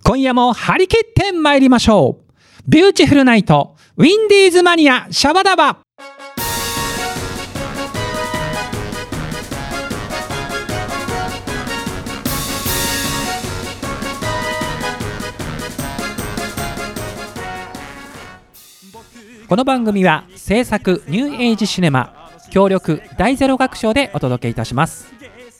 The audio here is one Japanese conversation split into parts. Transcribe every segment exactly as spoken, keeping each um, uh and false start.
今夜も張り切って参りましょう。ビューティフルナイトウィンディーズマニアシャバダバ。この番組は制作ニューエイジシネマ協力大ゼロ学賞でお届けいたします。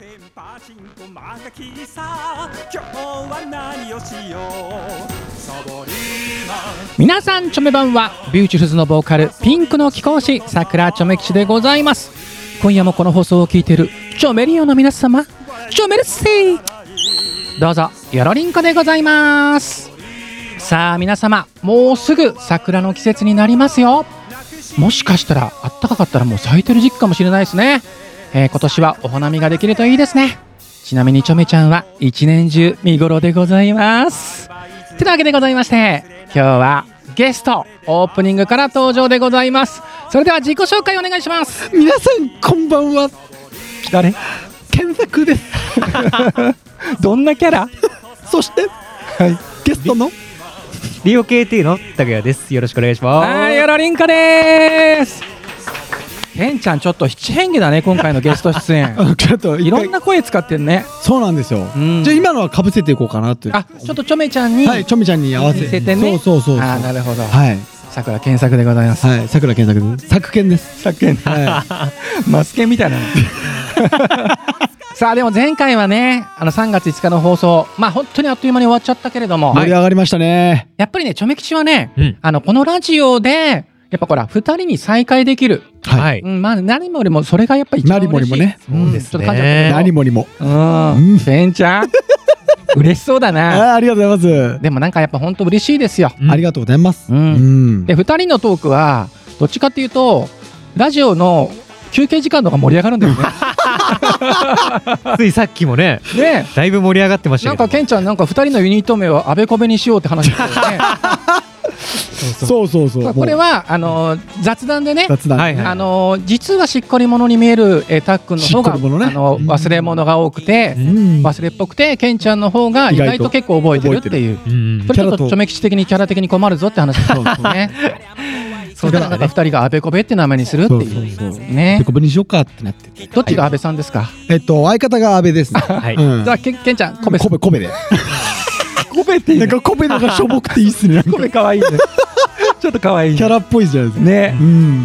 皆さんチョメ版はビューティフルズのボーカルピンクの貴公子さくらちょめ吉でございます。今夜もこの放送を聞いているチョメリオの皆様、チョメルシーどうぞよろりんこでございます。さあ皆様、もうすぐ桜の季節になりますよ。もしかしたらあったかかったらもう咲いてる時期かもしれないですね、えー、今年はお花見ができるといいですね。ちなみにちょめちゃんは一年中見頃でございます。てなわけでございまして、今日はゲストオープニングから登場でございます。それでは自己紹介お願いします。 皆さんこんばんは。 誰？ 検索ですどんなキャラ？ そして、はい、ゲストのリオ ケーティー の拓也です。よろしくお願いします。 はい、よろりんこです。ケンちゃんちょっと七変化だね、今回のゲスト出演ちょっといろんな声使ってんね。 そうなんですよ、うん、じゃあ今のはかぶせていこうかなって。 あ、ちょっとちょめちゃんに、 はい、ちょめちゃんに合わせてね。 そうそうそうそう。 あ、なるほど。 はい、 さくら検索でございます。 はい、さくら検索です。作検です。 作検、はい、マスケンみたいなさあでも前回はね、あのさんがついつかの放送、まあ本当にあっという間に終わっちゃったけれども、 盛り上がりましたね。 やっぱりね、ちょめ吉はね、 うん、 あのこのラジオでやっぱほらふたりに再会できる、 はい、 うん、まあ何もよりもそれがやっぱり一番嬉しい。 何もりもね、 うん、 ですね、 ちょっと感じゃ何もりも、 うん、ペンちゃん嬉しそうだな。 あ、ありがとうございます。 でもなんかやっぱ本当嬉しいですよ、 うん、ありがとうございます、 うんうん、 でふたりのトークはどっちかっていうとラジオの休憩時間の方が盛り上がるんだよねついさっきもね、 ね、 だいぶ盛り上がってましたけど、 なんかケンちゃんなんかふたりのユニット名をあべこべにしようって話だったよねそうそうそう。 これはあのー、雑談でね、 雑談、はいはい、 あのー、実はしっかり者に見える、えー、たっくんの方が、ね、あのー、忘れ物が多くて、うん、忘れっぽくてケンちゃんの方が意外と結構覚えてるっていう、うん、それちょっとちょめ吉的にキャラ的に困るぞって話ですねそうだからふたりがあべこべって名前にするっていうね。 あべこべにしようかってなってて、 どっちが安倍さんですか？はい、 えっと相方が安倍ですねはい、うん、じゃあけん、けんちゃん、こべこべこべでこべっていいね。 なんかこべのがしょぼくていいっすね。 こべかわいいねちょっとかわいい、ね、 キャラっぽいじゃないですかね、うん、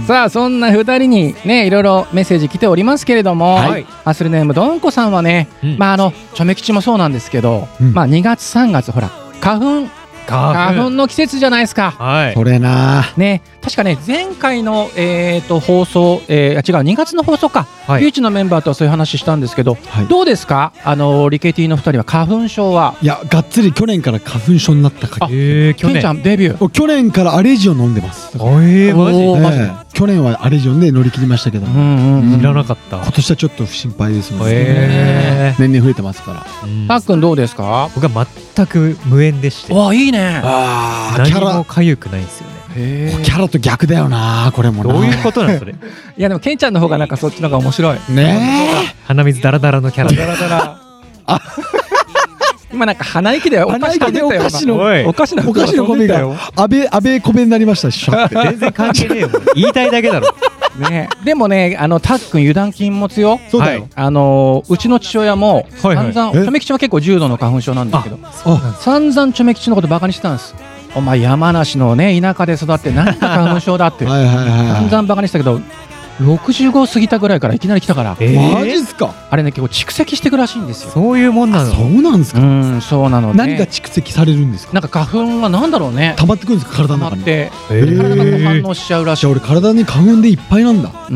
さあそんなふたりにねいろいろメッセージ来ておりますけれども、はい、アスルネームどんこさんはね、うん、まああのちょめ吉もそうなんですけど、うん、まあにがつさんがつほら花粉花粉の季節じゃないですか。 はい、 それなね、確かね前回の、えー、と放送、えー、違うにがつの放送か、はい、ビューチのメンバーとはそういう話したんですけど、はい、どうですか、あのリケティのふたりは花粉症は。 いや、がっつり去年から花粉症になったか。 えー、去年ケンちゃんデビュー去年からアレジオン飲んでます。 えー、マジ、えー、 マジ去年はアレジオンで乗り切りましたけど、うんうんうん、知らなかった。 今年はちょっと心配ですもんね、 えー、 年々増えてますから。 たっくんどうですか？ 僕は全く無縁でして。 わあ、いいね。 あ、何もかゆくないんですよね。 へー、キャラと逆だよなこれもな。 どういうことなんそれいやでもケンちゃんの方がなんかそっちの方が面白いね。 鼻水ダラダラのキャラダラダラあ今なんか鼻息でお菓子食べたよ。 お菓子のお菓子のお菓子の米が安倍安倍米になりました。 全然関係ねえよ言いたいだけだろね、でもね、あのたっくん油断禁物よ。 そうだよ、 はい、あのうちの父親も散々、 はいはい、ちょめ吉は結構重度の花粉症なんですけど、散々ちょめ吉のことバカにしてたんです。お前山梨のね田舎で育って何が花粉症だってはいはい、はい、 散々バカにしたけど、ろくじゅうご過ぎたぐらいからいきなり来たから、 えー、マジっすか。 あれね結構蓄積していくらしいんですよ。 そういうもんなの。 そうなんですか。 うん、そうなのね。 何が蓄積されるんですか。 なんか花粉はなんだろうね、 溜まってくるんですか、体の中に。 で、えー、体が反応しちゃうらしい。 じゃあ俺体に花粉でいっぱいなんだ。 うん、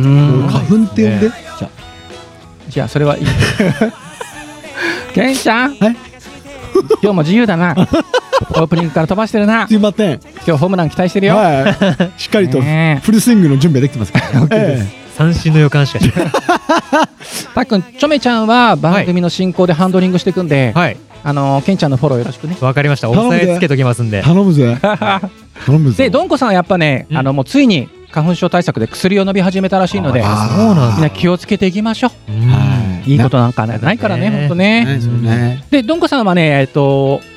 花粉って呼んで、ね、 じゃあじゃあそれはいいケンちゃん、はい、今日も自由だなオープニングから飛ばしてるな。 すいません、 今日ホームラン期待してるよ、 はい、しっかりとフルスイングの準備ができてますから、 えー三振の予感しかしないたっくん、ちょめちゃんは番組の進行でハンドリングしていくんで、はい、あのー、ケンちゃんのフォローよろしくね。 わかりました、押さえつけときますんで。 頼むぜ頼むぜ。 でどんこさんはやっぱね、うん、あのもうついに花粉症対策で薬を飲み始めたらしいので、そうなんみんな気をつけていきましょう。はい、いいことなんかないからね、本当ね。でどんこさんはね、えっと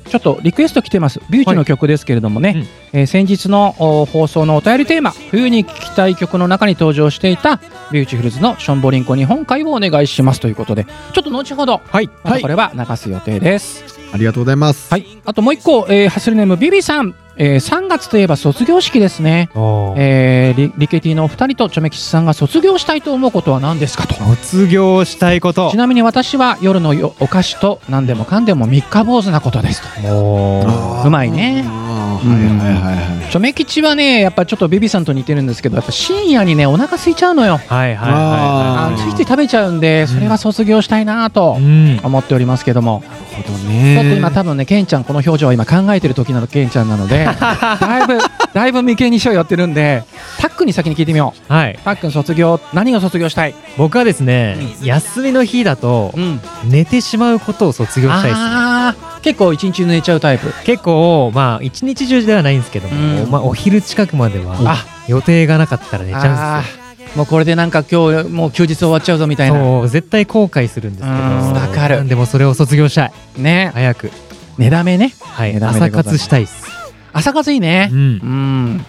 ちょっとリクエスト来てます。ビューチの曲ですけれどもね、はい、えー、先日の放送のお便りテーマ、冬に聴きたい曲の中に登場していたビューチフルズのションボリンコ日本海をお願いしますということで、ちょっと後ほど、はい、またこれは流す予定です。 はい、ありがとうございます。 はい、あともう一個、えー、ハッスルネームビビさん、えー、さんがつといえば卒業式ですね。えー、リ, リケティのお二人とチョメ吉さんが卒業したいと思うことは何ですかと。 卒業したいこと、 ちなみに私は夜のよお菓子と何でもかんでも三日坊主なことですと。おうまいね。チョメ吉はね、やっぱちょっとビビさんと似てるんですけど、やっぱ深夜にねお腹空いちゃうのよ。はいはいはい、ついつい食べちゃうんで、それは卒業したいなと思っておりますけども、 なるほどね。 ちょっと今多分ね、ケンちゃんこの表情は今考えてる時なのケンちゃんなのでだいぶだいぶ眉間にしようやってるんで、タックに先に聞いてみよう。はい、タックン卒業、何を卒業したい？ 僕はですね、うん、休みの日だと、うん、寝てしまうことを卒業したいです、ね。あ結構一日寝ちゃうタイプ？ 結構まあ一日中ではないんですけども、うん、まあ、お昼近くまでは予定がなかったら寝ちゃうんですよ。 もうこれでなんか今日もう休日終わっちゃうぞみたいな。 そう絶対後悔するんですけど、 わかる。 でもそれを卒業したいね。早く寝だめね。 はい、朝活したいです。 朝活いいね。うん、うん、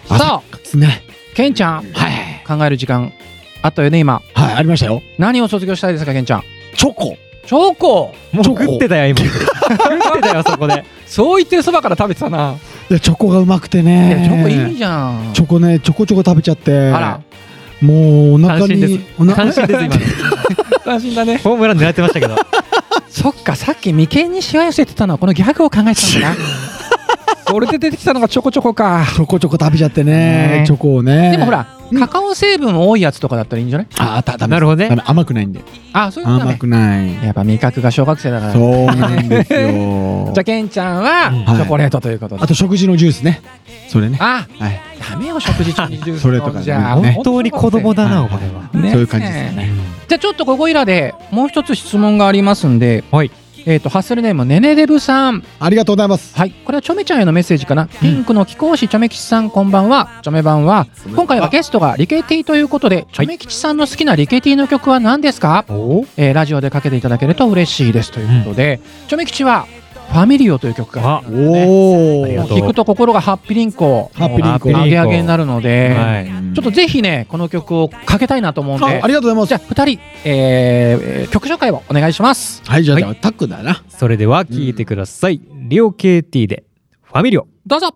さあね、ケンちゃん、はい、考える時間あったよね今。 はい、ありましたよ。 何を卒業したいですかケンちゃん？ チョコ。 チョコ。 もう食ってたよ今。食ってたよそこで。 そう言ってるそばから食べてたな。 いやチョコがうまくてね。 チョコいいじゃん。 チョコね、ちょこちょこ食べちゃって。あら。もうお腹に関心です今の。 関心だね。 ホームラン狙ってましたけど。 そっか、さっき眉間にしわ寄せてたのはこのギャグを考えてたんだな。それで出てきたのがちょこちょこか。 ちょこちょこ食べちゃってね、チョコをね。 でもほら、カカオ成分多いやつとかだったらいいんじゃない？ ああ、 なるほどね。 甘くないんで。 あ、そういうことね。 甘くない。 やっぱ味覚が小学生だから。 そうなんですよ。 じゃあケンちゃんはチョコレートということで。 あと食事のジュースね。それね。 あ、ダメよ食事中にジュース。 それとかじゃあ本当に子供だなお前は。 そういう感じですね。 じゃあちょっとここいらでもう一つ質問がありますんで。はい。えーとハッスルネームねねデブさん、 ありがとうございます。 はい、これはチョメちゃんへのメッセージかな、うん、ピンクの貴公子チョメ吉さんこんばんは。チョメ版は今回はゲストがリケティということで、チョメ吉さんの好きなリケティの曲は何ですか？えー、ラジオでかけていただけると嬉しいですということで、うん、チョメ吉はファミリオという曲があるんですね。おー、聴くと心がハッピリンコ、ハッピリンコ上げ上げになるので、はい、ちょっとぜひねこの曲をかけたいなと思うんで、あ、 ありがとうございます。 じゃあふたり、えー、曲紹介をお願いします。 はい、じゃあ、はい、タックだな。 それでは聴いてください、うん、リオ ケーティー でファミリオ、 どうぞ。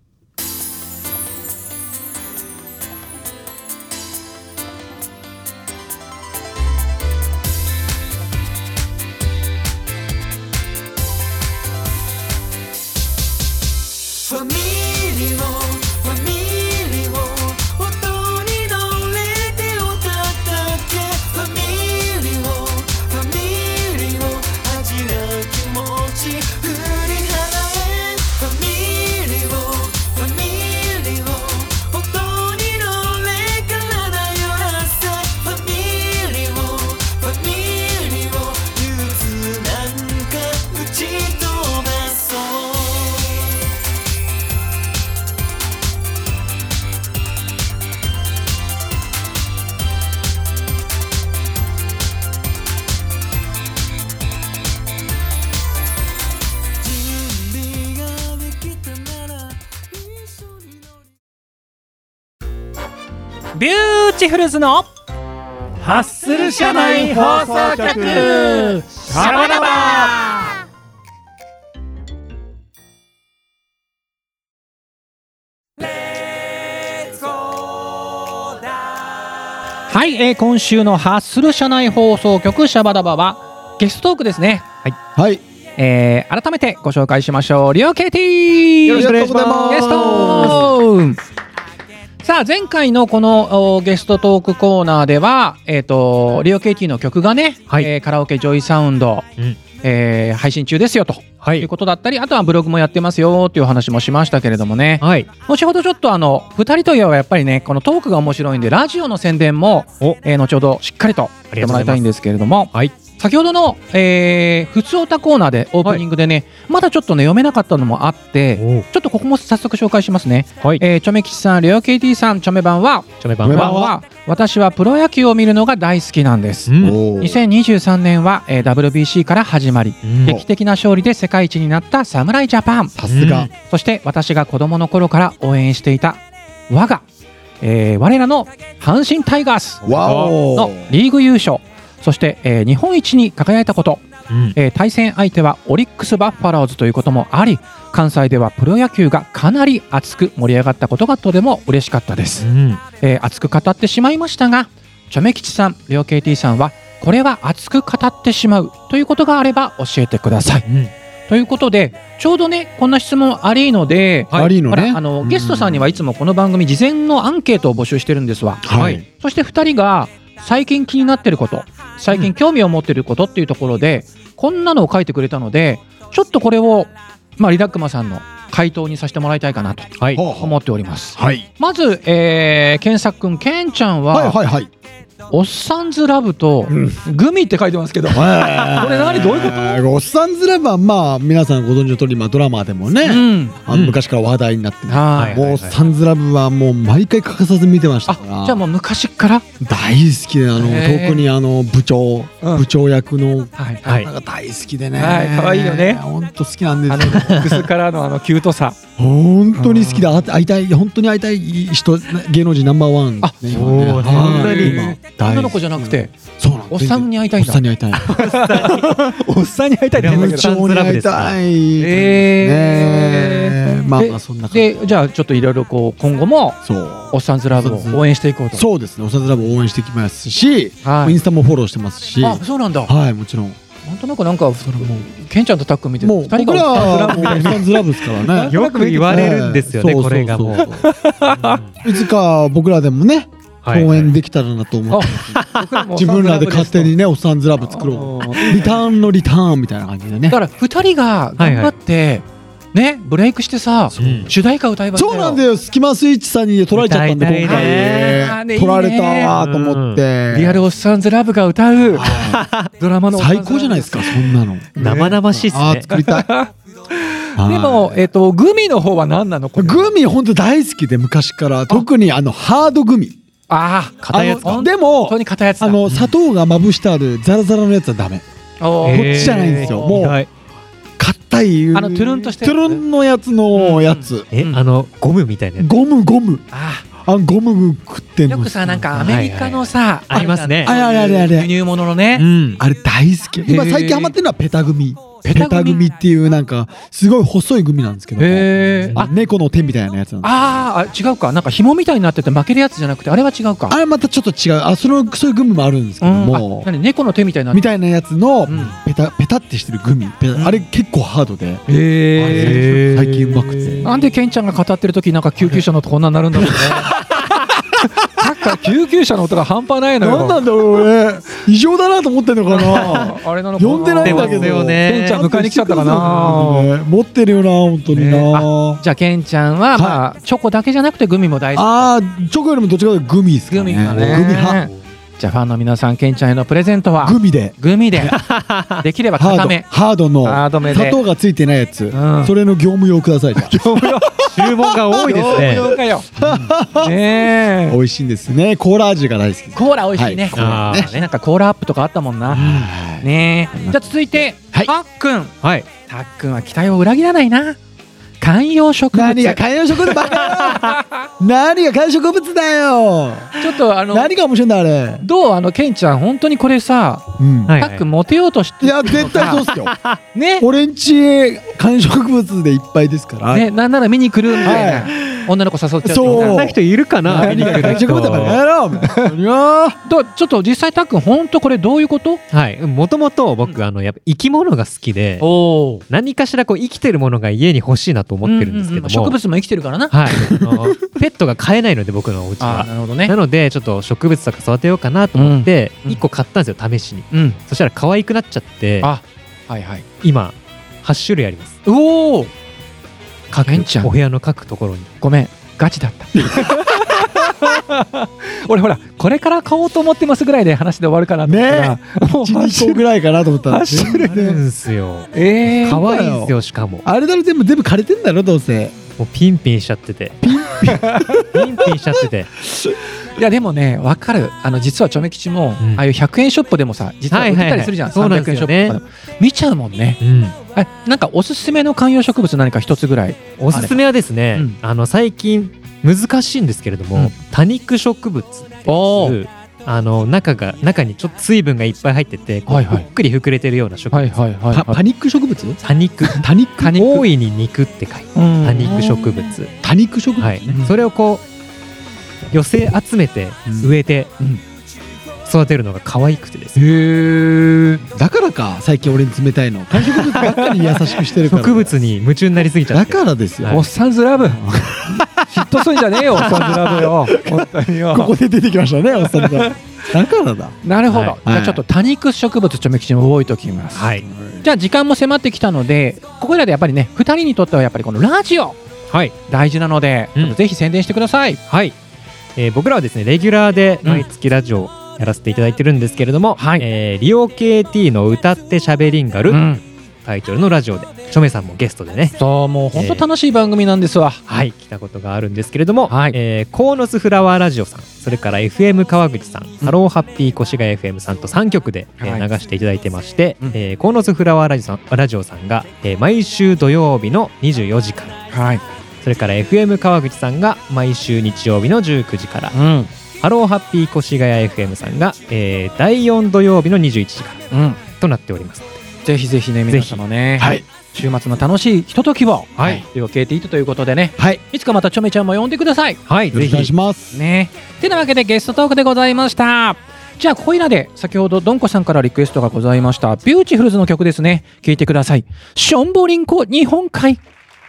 ファミリオ、ファミリオ、音に乗れてをたたけ。ファミリオ、ファミリオ、恥じな気持ち振り払え。ファミリオ、ファミリオ、音に乗れ体揺らせ。ファミリオ、ファミリオ、憂鬱なんか打ち飛ばそう。 ビューティフルズのハッスル社内放送局シャバダバ。はい、えー、今週のハッスル社内放送局シャバダバはゲストトークですね。はい、はい、えー、改めてご紹介しましょう。リオ ケーティー、 よろしくお願いします。 ゲストさあ前回のこのゲストトークコーナーでは、えー、とリオ ケーティー の曲がね、はい、えー、カラオケジョイサウンド、うん、えー、配信中ですよと、はい、いうことだったり、あとはブログもやってますよという話もしましたけれどもね、はい、後ほどちょっとあのふたりといえばやっぱりねこのトークが面白いんでラジオの宣伝も、えー、後ほどしっかりとやってもらいたいんですけれども、はい、 先ほどの、えー、ふつおたコーナーでオープニングでね、はい、まだちょっとね読めなかったのもあってちょっとここも早速紹介しますね、はいえー、チョメ吉さん、レオ ケーティー さん、チョメ版はチョメ版は私はプロ野球を見るのが大好きなんです、うん、にせんにじゅうさんねんは、えー、ダブリュービーシー から始まり、うん、劇的な勝利で世界一になった侍ジャパン、 さすが、 うん、そして私が子供の頃から応援していた我が、えー、我らの阪神タイガースのリーグ優勝、そして、えー、日本一に輝いたこと、うんえー、対戦相手はオリックス・バファローズということもあり、関西ではプロ野球がかなり熱く盛り上がったことがとても嬉しかったです、うんえー、熱く語ってしまいましたが、チョメ吉さん、レオ ケーティー さんはこれは熱く語ってしまうということがあれば教えてください、うんということで、ちょうどねこんな質問ありので、 はい、あの、ね、 あのゲストさんにはいつもこの番組事前のアンケートを募集してるんですわ、はい、そしてふたりが最近気になってること、最近興味を持っていることっていうところで、うん、こんなのを書いてくれたので、ちょっとこれを、まあ、リラックマさんの回答にさせてもらいたいかなと思っております、はい、まず、えー、ケンサックン、ケンちゃんは、はいはいはい、おっさんずラブとグミって書いてますけど、うん、これ何どういうこと？ おっさんずラブはまあ皆さんご存知の通り、まあ、ドラマでもね、うん、あの昔から話題になってる、うん、もうおっさんずラブはもう毎回欠かさず見てましたから。 あ、じゃあもう昔から大好きで、あの特にあの部長、うん、部長役の方が大好きでね、 はい、可愛いよね、 本当好きなんですよ。 あのボックスからのあのキュートさ本当に好きで、会いたい、本当に会いたい人、芸能人ナンバーワン、ね、 あ、そうなんだね。女の子じゃなくて、そうなん、おっさんに会いたいんだ。 おっさんに会いたい。 おっさんに会いたいって言うんだけど、 部長に会いたい。ええ、まあまあそんな感じで、じゃあちょっといろいろこう今後もおっさんずラブを応援していこうと。 そうですね、おっさんずラブを応援していきますし、インスタもフォローしてますし。 あ、そうなんだ。 はい、もちろん。 本当なんかなんかケンちゃんとタック見てもう僕らはおっさんずラブですからね。 よく言われるんですよね、これがもう。 いつか僕らでもね、公演できたらなと思って自分らで勝手にね、おっさんずラブ作ろう。リターンのリターンみたいな感じでね。 だからふたりが頑張ってね、ブレイクしてさ、主題歌歌いましたよ。 そうなんだよ、スキマスイッチさんに取られちゃったんで、今回取られたわと思って。 リアルおっさんずラブが歌うドラマの最高じゃないですか、そんなの。 生々しいっすね。 あ、作りたい。 でも、えっと、グミの方は何なの？ グミ本当大好きで、昔から特にあのハードグミ。 ああ、硬いやつ。 でも本当に硬いやつ。 あの砂糖がまぶしてあるザラザラのやつはダメ。こっちじゃないんですよ。もう硬い、 あのトゥルンとしてトゥルンのやつのやつ。 え、あのゴムみたいな。 ゴムゴム。ああ、ゴム食ってんの。 よくさ、なんかアメリカのさありますね。 あれあれあれあれ。 輸入物のね。 あれ大好き。今最近ハマってるのはペタグミ。ペタグミっていうなんかすごい細いグミなんですけど、あ、猫の手みたいなやつなんです。 ああ、違うか、なんか紐みたいになってて負けるやつじゃなくて、あれは違うか。 あれまたちょっと違う。あ、そのそういうグミもあるんですけども、 何、猫の手みたいなみたいなやつのペタペタってしてるグミ、あれ結構ハードで、最近うまくて。 なんでケンちゃんが語ってる時なんか救急車の音こんなになるんだろうね。さっきから救急車の音が半端ないのよ。 なんなんだろうね。異常だなと思ってんのかな。 あれなのかな。 呼んでないんだけどね。ケンちゃん迎えに来ちゃったかな。 持ってるよな、本当にな。 じゃあケンちゃんはまあチョコだけじゃなくてグミも大好き。 ああ、チョコよりもどっちかというとグミですかね。 グミだね。 グミ派。 じゃあファンの皆さん、ケンちゃんへのプレゼントはグミで。 グミで。できれば固め。 ハードの砂糖がついてないやつ。それの業務用ください。 業務用。注文が多いですね。 業務用かよ。ねえ。 美味しいんですね。コーラ味が大好き。 コーラ美味しいね。なんかコーラアップとかあったもんな。ねえ。じゃあ続いてたっくん。 はい。 たっくんは期待を裏切らないな。観葉植物。 何が観葉植物ばか何が観葉植物だよ。 ちょっとあの何が面白いんだあれ。 どう、あのケンちゃん本当にこれさ、たっくんモテようとして。 いや絶対そうっすよ。ね。俺んち観葉植物でいっぱいですから。 ね、なんなら見に来るみたいな女の子誘っちゃう。 そんな人いるかな。 何が観葉植物だからやろう。いや。 ちょっと実際たっくん本当これどういうこと？ はい。もともと僕あのやっぱ生き物が好きで、何かしらこう生きてるものが家に欲しいなと思ってるんですけども、 植物も生きてるからな。 はい。ペットが飼えないので僕のお家は。 なるほどね。 なのでちょっと植物とか育てようかなと思っていっこ買ったんですよ、試しに。そしたら可愛くなっちゃって、 あ、はいはい。 今はち種類あります。 おお。 各お部屋の各ところに。 ごめん、ガチだった。 俺ほらこれから買おうと思ってますぐらいで話で終わるかなと思ったら、 ねいち、にこぐらいかなと思ったら走るあるんすよ。 えー、 可愛いんすよ。しかもあれだろ、全部全部枯れてんだろどうせ。 もうピンピンしちゃっててピンピンしちゃってていやでもね分かる。あの実はチョメ吉も、 うんああいうひゃくえんショップでもさ実は売ってたりするじゃん、 はいはいはいさんびゃくえんショップとかでも見ちゃうもんね。 うんえなんかおすすめの観葉植物何か一つぐらい。 おすすめはですね、 うんあの最近難しいんですけれども、 うん多肉植物っておいうあの中が中にちょっと水分がいっぱい入ってて、こうはいはいぷっくり膨れてるような植物、 はいはいはい、 パパニック植物？ 多肉多肉多肉大いに肉って書いて多肉植物、 多肉植物はいね。 それをこう寄せ集めてうん植えてうん育てるのが可愛くてですね、 へえ。 だからか最近俺に冷たいの。観葉植物ばっかり優しくしてるから。 植物に夢中になりすぎちゃだってからですよ。 はいおっさんずラブ嫉妬するんじゃねえよおっさんずラブよ本当によ。 ここで出てきましたね、おっさんが。だからだ。 なるほど、 はいじゃあちょっと多肉植物チョメ吉も覚えておきます。 はいじゃあ時間も迫ってきたのでここらでやっぱりねふたりにとってはやっぱりこのラジオはい大事なので、 うんちょっとぜひ宣伝してください。 はい、えー僕らはですねレギュラーで毎月ラジオをやらせていただいてるんですけれども、 はいえーリオ ケーティー の歌ってしゃべりんがる、 うんタイトルのラジオでチョメさんもゲストでねそうもう本当楽しい番組なんですわ。 はい来たことがあるんですけれども、 はいえーコーノスフラワーラジオさん、それから エフエム 川口さん、ハローハッピー越谷 エフエム さんとさんきょくで、えーはい流していただいてまして、 うんえーコーノスフラワーラジオさんラジオさんが、えー毎週土曜日のにじゅうよじからはい。 それから エフエム 川口さんが毎週日曜日のじゅうくじから、 うんハローハッピー越谷 エフエム さんが、えーだいよん土曜日のにじゅういちじからうん。 となっております。 ぜひぜひね皆様ね。 はい。 週末の楽しいひとときを。 はいリオケーティーということでね。 はい。 いつかまたチョメちゃんも呼んでください。 はい、ぜよろしくお願いしひます。 ね。てなわけでゲストトークでございました。じゃあここいらで先ほどドンコさんからリクエストがございましたビューティフルズの曲ですね。聴いてください。ションボリンコ日本海。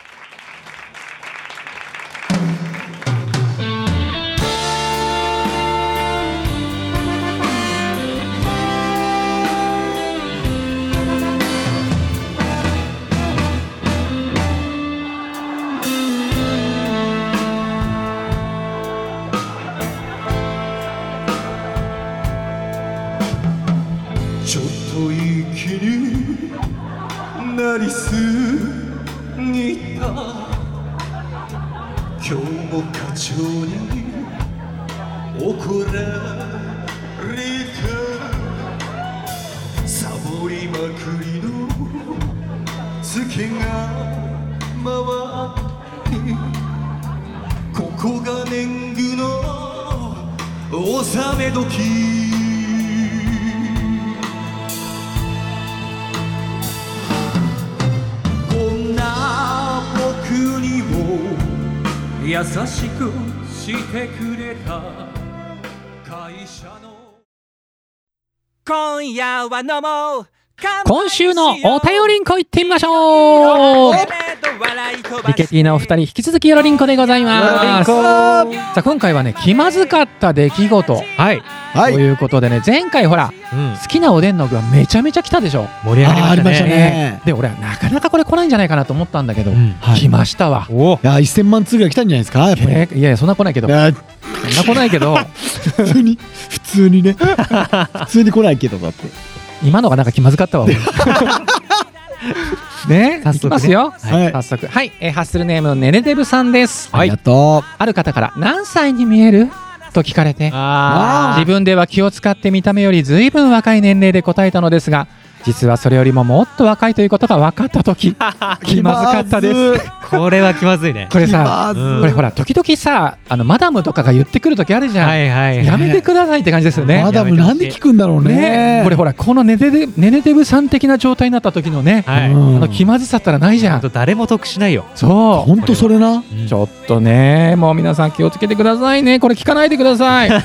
ちょっと息になりすぎた今日も課長に怒られたサボりまくりの月が回りここが年貢の納め時優しくしてくれた会社の今夜は飲もう今週のお便りんこ行ってみましょう。リケティのお二人引き続きよろりんこでございます。さあ今回はね気まずかった出来事はい、 はい。 ということでね前回ほらうん、 好きなおでんの具はめちゃめちゃ来たでしょ。 盛り上がりましたね。 あーありましたねで俺はなかなかこれ来ないんじゃないかなと思ったんだけど、 うんはい来ましたわ。 おいや、せんまん通ぐらい来たんじゃないですか、やっぱり。 えーいやいやそんな来ないけどいや、 そんな来ないけど普通に、普通にね。普通に来ないけど、だって。 今のがなんか気まずかったわ俺ね早速ねいきますよ、 はい。 早速はい、えーハッスルネームのネネデブさんです。 ありがとある方から何歳に見えると聞かれてあ自分では気を使って見た目よりずいぶん若い年齢で答えたのですが実はそれよりももっと若いということが分かった時気まずかったです。 ーこれは気まずいね。 これさ気まずうんこれほら時々さあのマダムとかが言ってくる時あるじゃん、 はいはいはい。 やめてくださいって感じですよね。 マダムなんで聞くんだろうねね。 これほらこのネネデネネデブさん的な状態になった時のね、 はい。 うんあの気まずさったらないじゃん。 ほんと誰も得しないよ。 そほんとそれな。 うちょっとねもう皆さん気をつけてくださいね。これ聞かないでください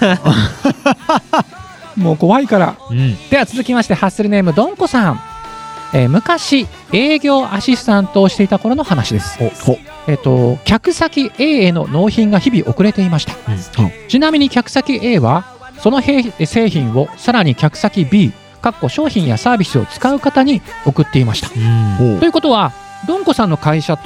もう怖いから。 うん。 では続きましてハッスルネームどんこさん、えー昔営業アシスタントをしていた頃の話です。えっ、と客先 A への納品が日々遅れていました、 うんちなみに客先 A はそのへい製品をさらに客先 B かっこ商品やサービスを使う方に送っていました。 うん。 おうということはどんこさんの会社と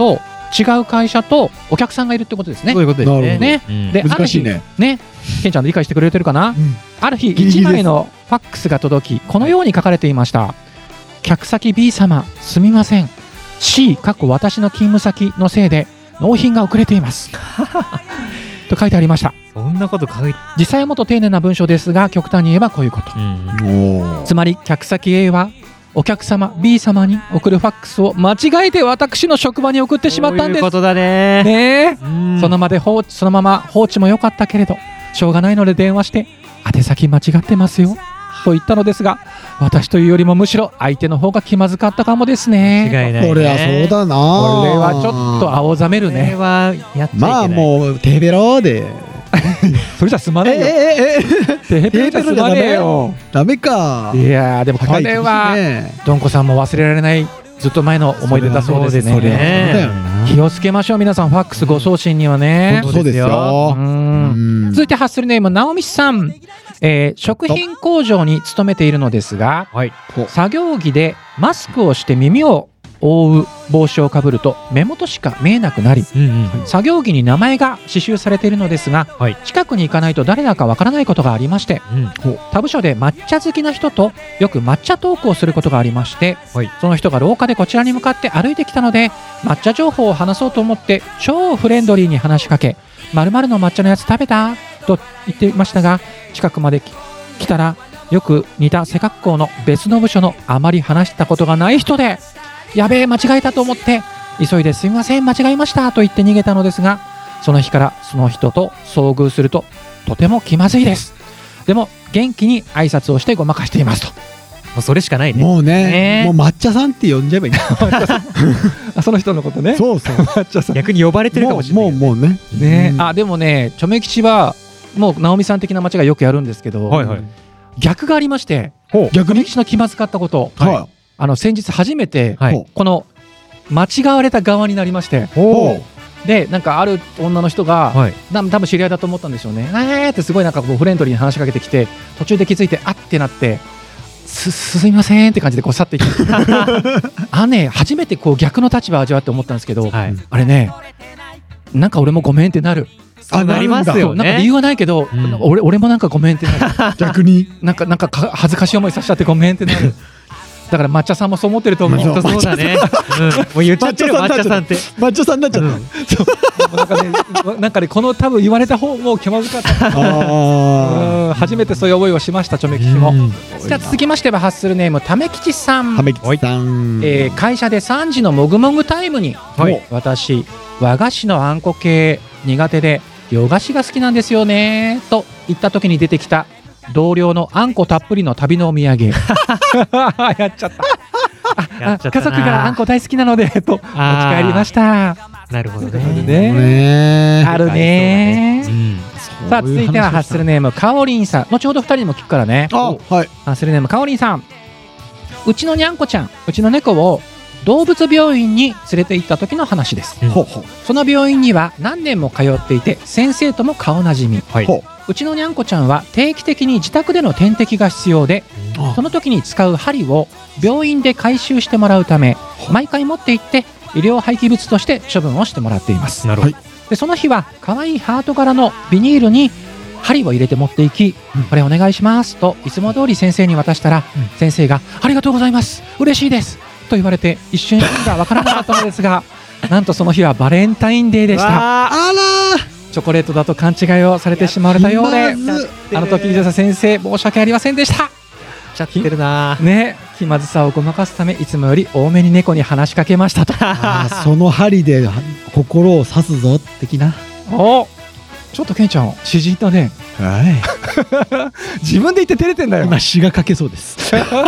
違う会社とお客さんがいるってことですね。 そういうことですね。 ね、 うんで難しいね。 ある日ね、ケンちゃん理解してくれてるかな、 うんある日ギリギリですいちまいのファックスが届き、このように書かれていました。客先 B 様すみません、 C 過去私の勤務先のせいで納品が遅れていますと書いてありました。 そんなこと書いて、 実際はもっと丁寧な文章ですが、極端に言えばこういうこと。 うんおーつまり客先 A はお客様 B 様に送るファックスを間違えて私の職場に送ってしまったんです。 そういうことだね。 ねえ、 うんそのまで放置そのまま放置も良かったけれど、しょうがないので電話して宛先間違ってますよと言ったのですが、私というよりもむしろ相手の方が気まずかったかもですね。 違いないね。 これはそうだな。 これはちょっと青ざめるこれね。 はやっちゃいけない。 まあもう手ベロで。 それじゃ済まないよ。 えええテーペじゃ済まねえよ。 ダメか。 いやーでもこれはどんこさんも忘れられないずっと前の思い出だそうですそうですね。 ね。 気をつけましょう皆さん、ファックスご送信にはね。 そうですよう。んうん続いてハッスルネームなおみさん、えー食品工場に勤めているのですが、 はい。 作業着でマスクをして耳を覆う帽子をかぶると目元しか見えなくなり、 うんうん。 作業着に名前が刺繍されているのですが、 はい近くに行かないと誰だかわからないことがありまして、 うん他部署で抹茶好きな人とよく抹茶トークをすることがありまして、 はいその人が廊下でこちらに向かって歩いてきたので、抹茶情報を話そうと思って超フレンドリーに話しかけ、〇〇の抹茶のやつ食べたと言っていましたが、近くまでき来たらよく似た背格好の別の部署のあまり話したことがない人で、やべえ間違えたと思って急いですみません間違えましたと言って逃げたのですが、その日からその人と遭遇するととても気まずいです。でも元気に挨拶をしてごまかしていますと。 もうそれしかないね。 もうねね、もう抹茶さんって呼んじゃえばいいんだ。 あその人のことね。 そうそう。 抹茶さん逆に呼ばれてるかもしれないもうもうもうね。 ね、 うんあでもね、チョメ吉はもう直美さん的な間違いよくやるんですけど、 はいはい。 逆がありまして、 逆にチョメ吉の気まずかったこと、 はあの先日初めて、 はいほうこの間違われた側になりまして、 ほでなんかある女の人が、 はい。 な多分知り合いだと思ったんでしょうね。えーってすごいなんかこうフレンドリーに話しかけてきて、途中で気づいてあってなって、すすいませんって感じでこう去っていったあね、初めてこう逆の立場を味わって思ったんですけど、 はい。 あれね、なんか俺もごめんってなる。 そうなりますよね。 なんか理由はないけど、 うん俺俺もなんかごめんってなる。 逆に。 なんかなんかか恥ずかしい思いさせちゃってごめんってなる。だから抹茶さんもそう思ってると思う。 そうきっとそうだね。うん。もう言っちゃってる抹茶さんって。 抹茶さんになっちゃっうんなんかね、なんかね、この多分言われた方も気まずかった。 た。あうん初めてそういう思いをしました、チョメ吉も。 うんじゃあ続きましてはハッスルネームため吉さん。 あ。はめきさん。 えー会社でさんじのもぐもぐタイムに、 はい私和菓子のあんこ系苦手で洋菓子が好きなんですよねと言った時に出てきた同僚のあんこたっぷりの旅のお土産やっちゃったやっちゃったな家族があんこ大好きなのでと持ち帰りました。 なるほどなるほどね。 ねねあるねう。ん。 さあ続いてはハッスルネームかおりんさん、後ほどふたりにも聞くからね。 あ、はい。 ハッスルネームかおりんさん、うちのにゃんこちゃん、うちの猫を動物病院に連れて行った時の話です。 うんほうほう。 その病院には何年も通っていて先生とも顔なじみ。 はい。 ほうちのにゃんこちゃんは定期的に自宅での点滴が必要で、 あその時に使う針を病院で回収してもらうため毎回持って行って医療廃棄物として処分をしてもらっています。 なるほど。 でその日は可愛いハート柄のビニールに針を入れて持っていき、 うんこれお願いしますといつも通り先生に渡したら、 うん先生がありがとうございます嬉しいですと言われて一瞬意味がわからなかったのですがなんとその日はバレンタインデーでした。 わあらチョコレートだと勘違いをされてしまわれたようで、 気まずあの時伊沢先生申し訳ありませんでしたーちゃってるな。 ね、気まずさをごまかすためいつもより多めに猫に話しかけましたと。 あーその針では心を刺すぞ的な。 おちょっとケンちゃん詩人だね。 は自分で言って照れてんだい。今詩が書けそうです。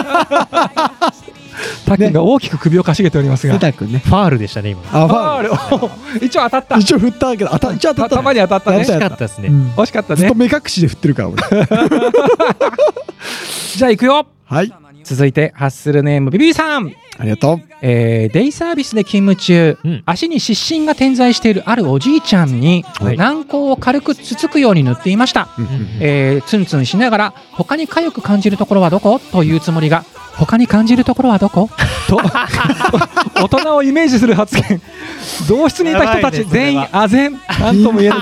タッキンが大きく首をかしげておりますが、 ペタ君ね。 ファールでしたね今。 あ、フファァールお一応当たった。 一応振ったけど、当た一応当たった。 頭に当たったね惜しかったですね。 うん惜しかったねずっと。目隠しで振ってるから俺。 じゃあ行くよ。 はい。 続いてハッスルネームビビーさん、 ありがとう。 えーデイサービスで勤務中、 うん足に湿疹が点在しているあるおじいちゃんにはい軟膏を軽くつつくように塗っていました。 うんうんえーツンツンしながら他に痒く感じるところはどこというつもりが他に感じるところはどこ？と大人をイメージする発言。同室にいた人たち全員唖然。なんとも言えない。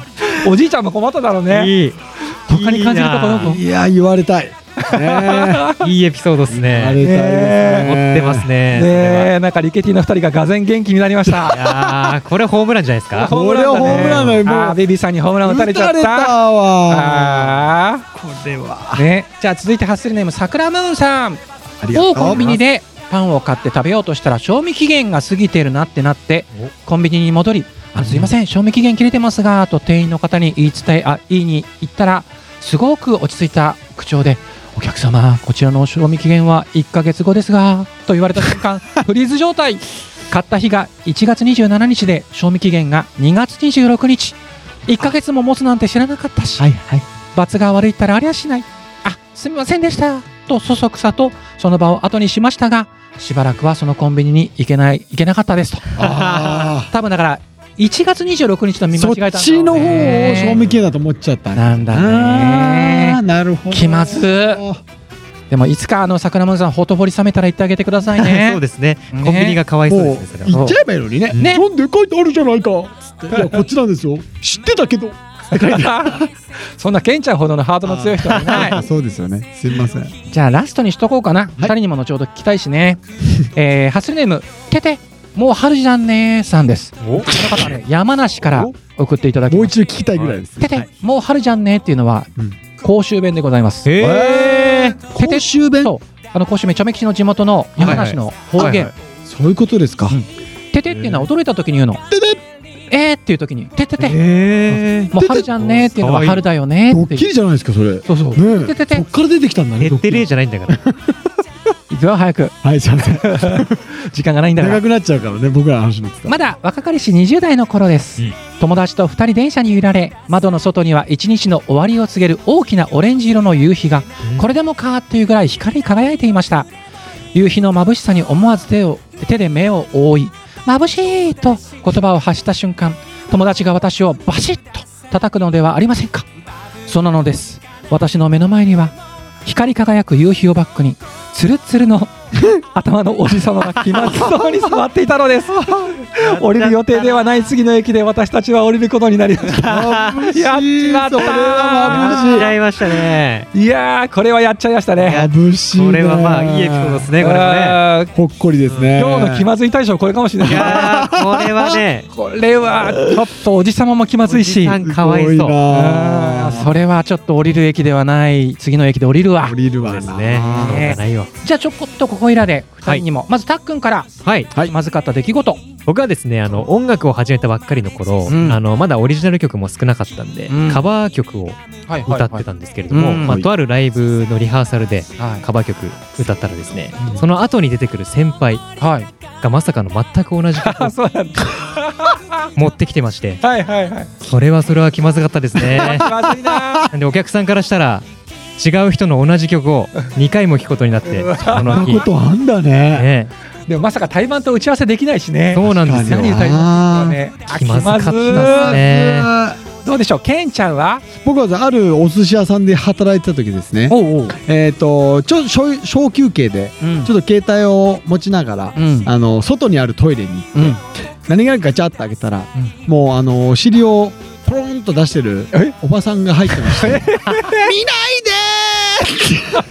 おじいちゃんも困っただろうね。 いい他に感じるところどこ？ いや言われたい。ね、 いいエピソードですね。 あれたいですね。 持ってますね。 ねえ、なんかリケティのふたりががぜん元気になりました。 いやこれホームランじゃないですか。 これはホームランだよ。もうあーベビーさんにホームラン打たれちゃった。 打たれたわ。 あこれは。 ね、じゃあ続いてハッスルネームさくらムーンさん。 ありがとう。 コンビニでパンを買って食べようとしたら賞味期限が過ぎてるなってなってコンビニに戻り、あのすいません賞味期限切れてますがと店員の方に言い伝えあ言いに行ったら、すごく落ち着いた口調で、お客様こちらの賞味期限はいっかげつごですがと言われた瞬間フリーズ状態。買った日がいちがつにじゅうしちにちで賞味期限がにがつにじゅうろくにち。いっかげつも持つなんて知らなかったし、 はいはい。 罰が悪いったらありゃしない。あ、すみませんでしたとそそくさとその場を後にしましたが、しばらくはそのコンビニに行けない行けなかったですと。 あ多分だからいちがつにじゅうろくにちと見間違えたんだろうね。 そっちの方を賞味期限だと思っちゃった。 なんだあねー。なるほど。 気まず。でもいつかあの桜村さんほとぼり冷めたら言ってあげてくださいね。 そうですね。 ねコンビニがかわいそうもうですね。それは言っちゃえばいいのにね。 ねなんで書いてあるじゃないか。つっていやこっちなんですよ。知ってたけど。 そんなケンちゃんほどのハートの強い人はいない。 そうですよね。すみません。 じゃあラストにしとこうかな。ふたりにも後ほど聞きたいしね。えーハッスルネームててもう春じゃんねーさんです。この方ね山梨から送っていただきもうまし一度聞きたいぐらいです。 た。ててもう春じゃんねーっていうのはうん甲州弁でございます。 へー。 てて甲州弁。 そうあの甲州弁ちょめ吉の地元の山梨の方言はいはい。 そういうことですか。 うんててっていうのは驚いた時に言うの。 ててえーっていう時にてててへー。 もう春じゃんねーっていうのは春だよねーっていう。 ドッキリじゃないですかそれ。 そうそう。 ねえ。 てててそっから出てきたんだね。 減ってれーじゃないんだから。 いくよ早くはいすみません。 時間がないんだから長。くなっちゃうからね僕らの話になってた。 まだ若かりしにじゅう代の頃です、 うん友達とふたり電車に揺られ、窓の外には一日の終わりを告げる大きなオレンジ色の夕日が、 うんこれでもかっていうぐらい光り輝いていました。夕日の眩しさに思わず手を手で目を覆い、眩しいと言葉を発した瞬間、友達が私をバシッと叩くのではありませんか。そうなのです。私の目の前には光り輝く夕日をバックにツルツルの頭のおじさまが気まずそうに座っていたのです。降りる予定ではない次の駅で私たちは降りることになりました。 眩しい。 やっちまったそれはやっちゃいましたね。 いやーこれはやっちゃいましたね。 眩しいね。 これはまあいいエピソードですね。これもね。 あーほっこりですね。 今日の気まずい大賞これかもしれないい。 やーこれはね。 これはちょっとおじさまも気まずいし、 おじさんかわいそう。 すごいなあーそれはちょっと降りる駅ではない次の駅で降りるわ降。りるわな。 ですね。 ねないよ。 じゃあちょこっとここいらでふたりにも、まずたっくんからはい。 気まずかった出来事。 僕はですね、あの音楽を始めたばっかりの頃、 うんあのまだオリジナル曲も少なかったんで、 うんカバー曲をはい歌ってたんですけれども、 うんまあ、とあるライブのリハーサルではいカバー曲歌ったらですね、 うんその後に出てくる先輩はい。 がまさかの全く同じ曲あをそうなんだ。 持ってきてまして、 はいはいはい。 それはそれは気まずかったですね。 気まずいな。 なんでお客さんからしたら違う人の同じ曲をにかいも聴くことになって、 うわこそんなの日ことあんだね。 ね、 でもまさか対バンと打ち合わせできないしね。 そうなんですよ。 何歌いますかね。あ気まずかった気ですまね。 ずどうでしょう。ケンちゃんは。 僕はあるお寿司屋さんで働いてた時ですね。 おうおう。 えっとちょ小小休憩でうんちょっと携帯を持ちながら、 うんあの外にあるトイレに行って、 うん何があるかガチャッと開けたら、もうあのお尻をポロンと出してるえおばさんが入ってました。見ないでーすいま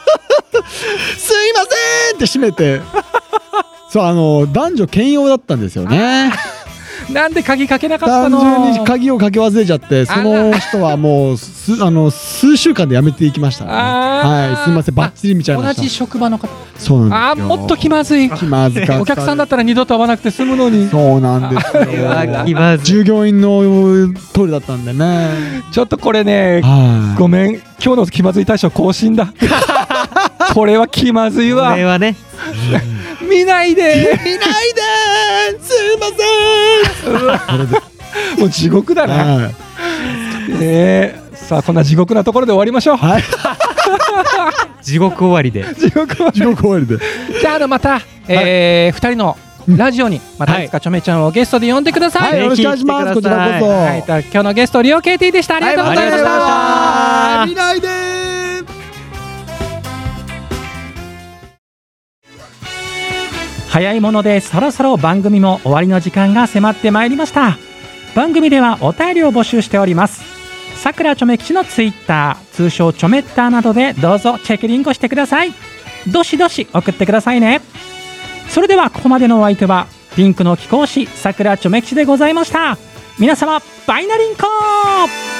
せんって閉めて、そうあの男女兼用だったんですよね。 なんで鍵かけなかった単の。 純に鍵をかけ忘れちゃって、その人はもうすあの数週間で辞めていきましたね。 あーはい、すみません、バッチリ見ちゃいました。 同じ職場の方。 そうなんですよ。 あーもっと気まずい。 気まずかった。 お客さんだったら二度と会わなくて済むのに。 そうなんですこれはよ。 気まずい。 従業員のトイレだったんでね。 ちょっとこれね。 はい。 ごめん。今日の気まずい大賞更新だ。これは気まずいこわれ。はね、 見ないで。 見ないでーすいません。 もう地獄だな。 はい。 ねえ。さあこんな地獄なところで終わりましょう。 はい。 地獄終わりで。 地獄は。 地獄終わりで。 じゃああのまた、えー、ふたりのラジオにまたいつかちょめちゃんをゲストで呼んでください。 はい、よろしくお願いします。こちらこそ。 はい、じゃあ今日のゲストリオ ケーティー でした。ありがとうございました。 はいありがとうございました見ないでー早いものでそろそろ番組も終わりの時間が迫ってまいりました。番組ではお便りを募集しております。さくらちょめ吉のツイッター、通称ちょめッターなどでどうぞチェックリンクしてください。どしどし送ってくださいね。それではここまでのお相手はピンクの貴公子さくらちょめ吉でございました。皆様バイナリンコー。